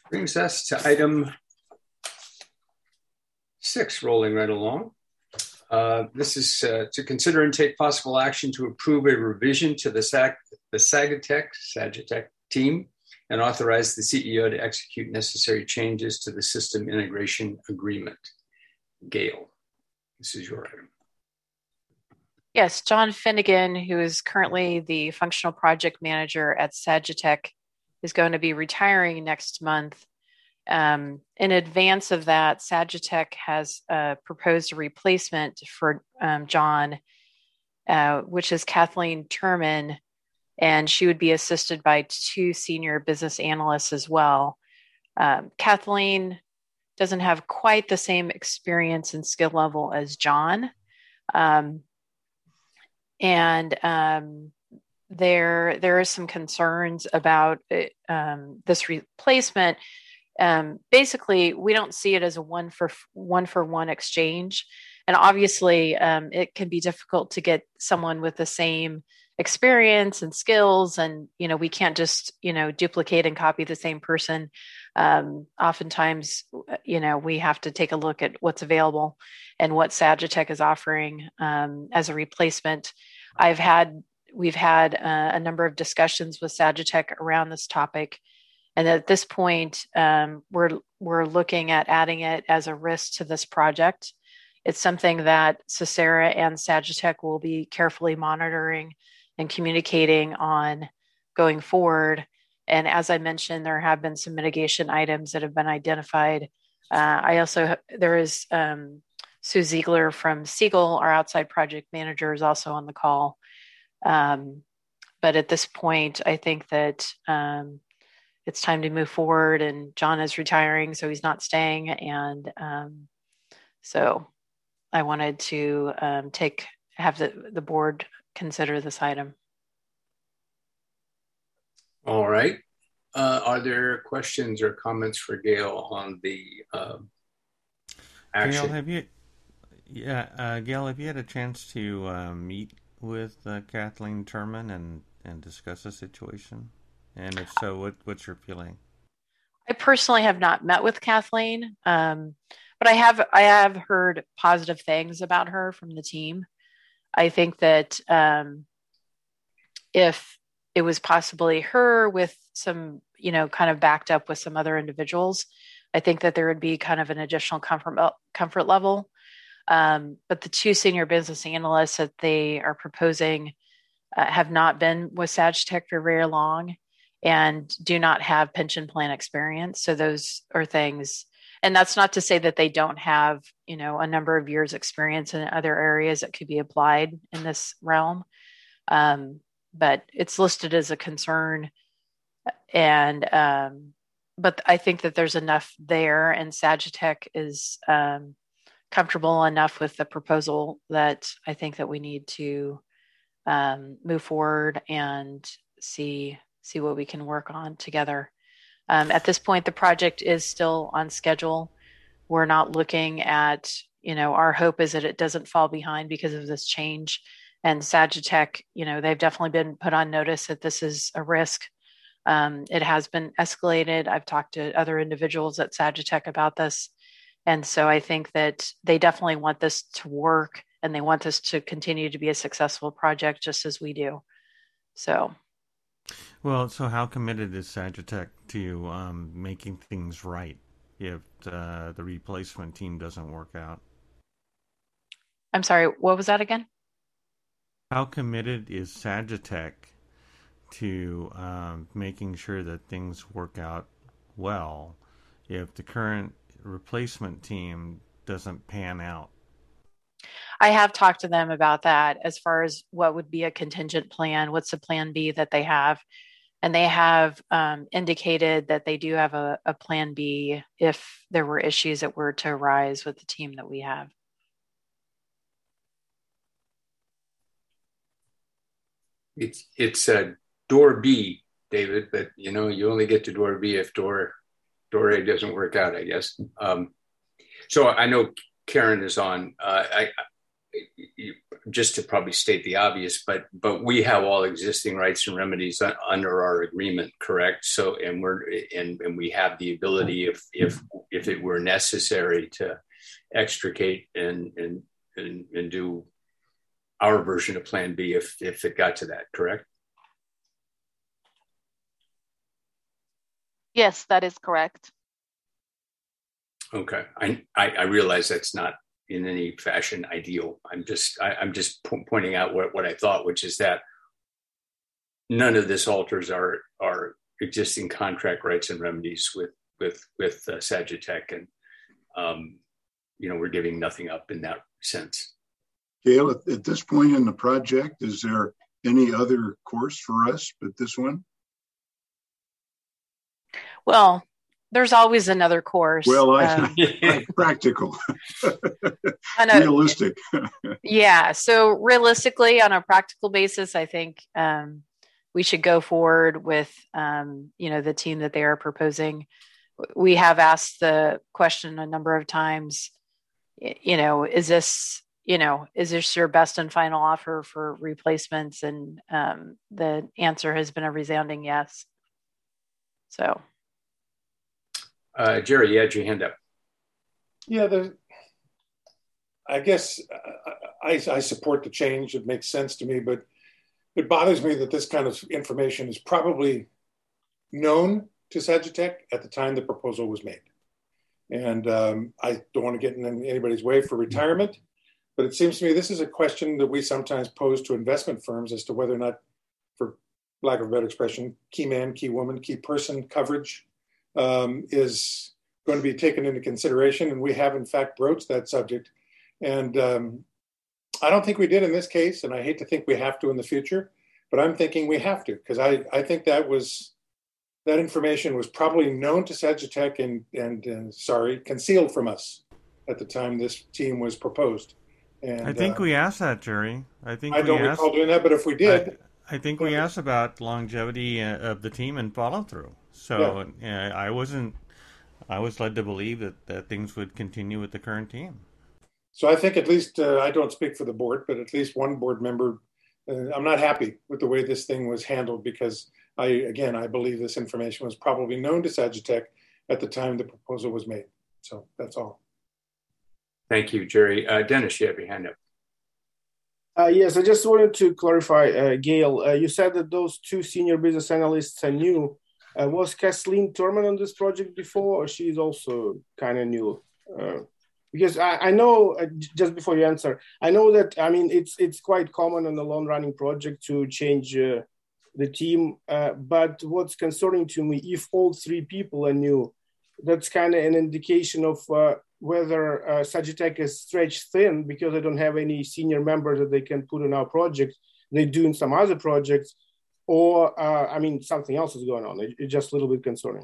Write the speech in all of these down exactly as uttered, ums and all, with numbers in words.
Brings us to item six, rolling right along. Uh, this is uh, to consider and take possible action to approve a revision to the, SAG, the Sagitech, Sagitech team and authorize the C E O to execute necessary changes to the system integration agreement. Gail, this is your item. Yes, John Finnegan, who is currently the functional project manager at Sagitech, is going to be retiring next month. Um, in advance of that, Sagitech has uh, proposed a replacement for um, John, uh, which is Kathleen Turman, and she would be assisted by two senior business analysts as well. Um, Kathleen doesn't have quite the same experience and skill level as John. Um, and um, there, there are some concerns about it, um, this replacement. Um, basically, we don't see it as a one for one for one exchange. And obviously, um, it can be difficult to get someone with the same experience and skills. And, you know, we can't just, you know, duplicate and copy the same person. Um, oftentimes, you know, we have to take a look at what's available and what Sagitech is offering um, as a replacement. I've had, we've had uh, a number of discussions with Sagitech around this topic. And at this point, um, we're we're looking at adding it as a risk to this project. It's something that Socera and Sagitech will be carefully monitoring and communicating on going forward. And as I mentioned, there have been some mitigation items that have been identified. Uh, I also, there is um, Sue Ziegler from Siegel, our outside project manager, is also on the call. Um, but at this point, I think that um, it's time to move forward, and John is retiring, so he's not staying. And um, so I wanted to um, take, have the, the board consider this item. All right. Uh, are there questions or comments for Gail on the uh, action? Gail, have you, yeah, uh, Gail, have you had a chance to uh, meet with uh, Kathleen Turman and, and discuss the situation? And if so, what, what's your feeling? I personally have not met with Kathleen, um, but I have I have heard positive things about her from the team. I think that um, if it was possibly her with some, you know, kind of backed up with some other individuals, I think that there would be kind of an additional comfort comfort level. Um, but the two senior business analysts that they are proposing uh, have not been with Sagitech for very long and do not have pension plan experience. So those are things, and that's not to say that they don't have, you know, a number of years experience in other areas that could be applied in this realm. Um, but it's listed as a concern. And, um, but I think that there's enough there, and Sagitech is um, comfortable enough with the proposal that I think that we need to um, move forward and see see what we can work on together. Um, at this point, the project is still on schedule. We're not looking at, you know, our hope is that it doesn't fall behind because of this change. And Sagitech, you know, they've definitely been put on notice that this is a risk. Um, it has been escalated. I've talked to other individuals at Sagitech about this. And so I think that they definitely want this to work, and they want this to continue to be a successful project just as we do. So. Well, so how committed is Sagitech to um, making things right if uh, the replacement team doesn't work out? I'm sorry, what was that again? How committed is Sagitech to um, making sure that things work out well if the current replacement team doesn't pan out? I have talked to them about that as far as what would be a contingent plan, what's the plan B that they have. And they have um, indicated that they do have a, a plan B if there were issues that were to arise with the team that we have. It's it's uh, door B, David, but you know you only get to door B if door door A doesn't work out, I guess. Um, so I know Karen is on. Uh, I, I just to probably state the obvious, but but we have all existing rights and remedies under our agreement, correct? So, and we're and and we have the ability, if if if it were necessary, to extricate and and and, and do our version of Plan B if if it got to that, correct? Yes, that is correct. Okay, I I, I realize that's not in any fashion ideal. I'm just I, I'm just po- pointing out what, what I thought, which is that none of this alters our our existing contract rights and remedies with with with uh, Sagitek, and um, you know, we're giving nothing up in that sense. Gail, at, at this point in the project, is there any other course for us but this one? Well, there's always another course. Well, I, um, practical, I know, realistic. Yeah. So realistically, on a practical basis, I think um, we should go forward with, um, you know, the team that they are proposing. We have asked the question a number of times, you know, is this, you know, is this your best and final offer for replacements? And um, the answer has been a resounding yes. So. Uh, Jerry, you had your hand up. Yeah, the, I guess I, I support the change. It makes sense to me, but it bothers me that this kind of information is probably known to Sagitek at the time the proposal was made. And um, I don't want to get in anybody's way for retirement, but it seems to me this is a question that we sometimes pose to investment firms as to whether or not, for lack of a better expression, key man, key woman, key person coverage um, is going to be taken into consideration. And we have, in fact, broached that subject. And um, I don't think we did in this case, and I hate to think we have to in the future, but I'm thinking we have to, because I, I think that was, that information was probably known to Sagitek and, and uh, sorry, concealed from us at the time this team was proposed. And I think uh, we asked that, Jerry. I think I we don't asked, recall doing that, but if we did, I, I think we asked about longevity of the team and follow through. So yeah. uh, I wasn't. I was led to believe that, that things would continue with the current team. So I think at least uh, I don't speak for the board, but at least one board member. Uh, I'm not happy with the way this thing was handled because I, again, I believe this information was probably known to Sagitek at the time the proposal was made. So that's all. Thank you, Jerry. Uh, Dennis, you have your hand up. Uh, yes, I just wanted to clarify, uh, Gail. Uh, you said that those two senior business analysts are new. Uh, was Kathleen Turman on this project before, or she's also kind of new? Uh, because I, I know, uh, just before you answer, I know that, I mean, it's it's quite common on a long-running project to change uh, the team. Uh, but what's concerning to me, if all three people are new, that's kind of an indication of uh, whether uh, Sagitek is stretched thin because they don't have any senior members that they can put on our project. They're doing some other projects. Or, uh, I mean, something else is going on. It, it's just a little bit concerning.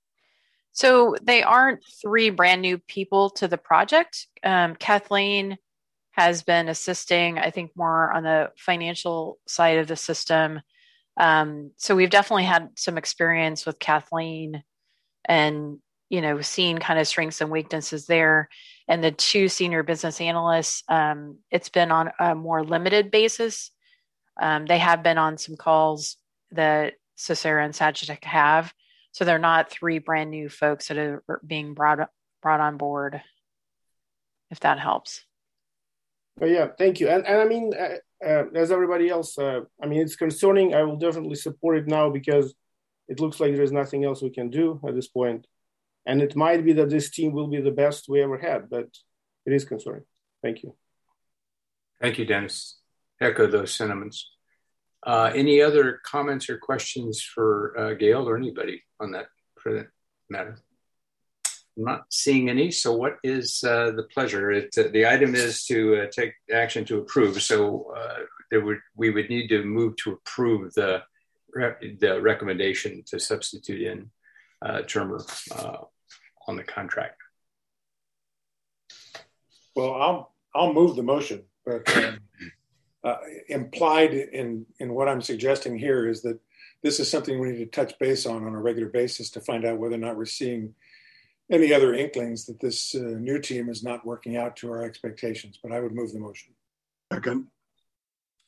So they aren't three brand new people to the project. Um, Kathleen has been assisting, I think, more on the financial side of the system. Um, so we've definitely had some experience with Kathleen and, you know, seeing kind of strengths and weaknesses there. And the two senior business analysts, um, it's been on a more limited basis. Um, they have been on some calls that Socera and Sagitek have. So they're not three brand new folks that are being brought brought on board, if that helps. But yeah, thank you. And, and I mean, uh, uh, as everybody else, uh, I mean, it's concerning. I will definitely support it now because it looks like there's nothing else we can do at this point. And it might be that this team will be the best we ever had, but it is concerning. Thank you. Thank you, Dennis. Echo those sentiments. Uh, any other comments or questions for uh, Gail or anybody on that for that matter? I'm not seeing any. So what is uh, the pleasure? It, uh, the item is to uh, take action to approve. So uh, there would we would need to move to approve the the recommendation to substitute in uh, Turmer uh, on the contract. Well, I'll I'll move the motion, but. Um, Uh, implied in, in what I'm suggesting here is that this is something we need to touch base on on a regular basis to find out whether or not we're seeing any other inklings that this uh, new team is not working out to our expectations. But I would move the motion. Second.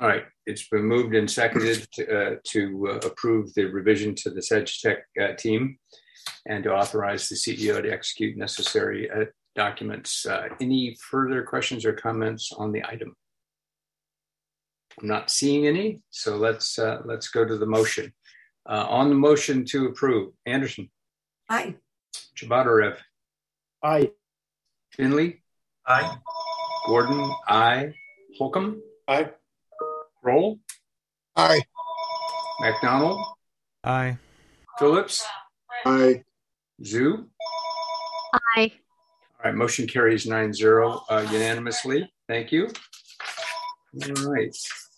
All right, it's been moved and seconded to, uh, to uh, approve the revision to the Sagitech uh, team and to authorize the C E O to execute necessary uh, documents. Uh, any further questions or comments on the item? I'm not seeing any, so let's uh, let's go to the motion. Uh, on the motion to approve, Anderson. Aye. Chabadarev. Aye. Finley. Aye. Gordon. Aye. Holcomb. Aye. Roll. Aye. McDonald. Aye. Phillips. Aye. Zhu. Aye. All right, motion carries nine zero uh, unanimously. Thank you. All right.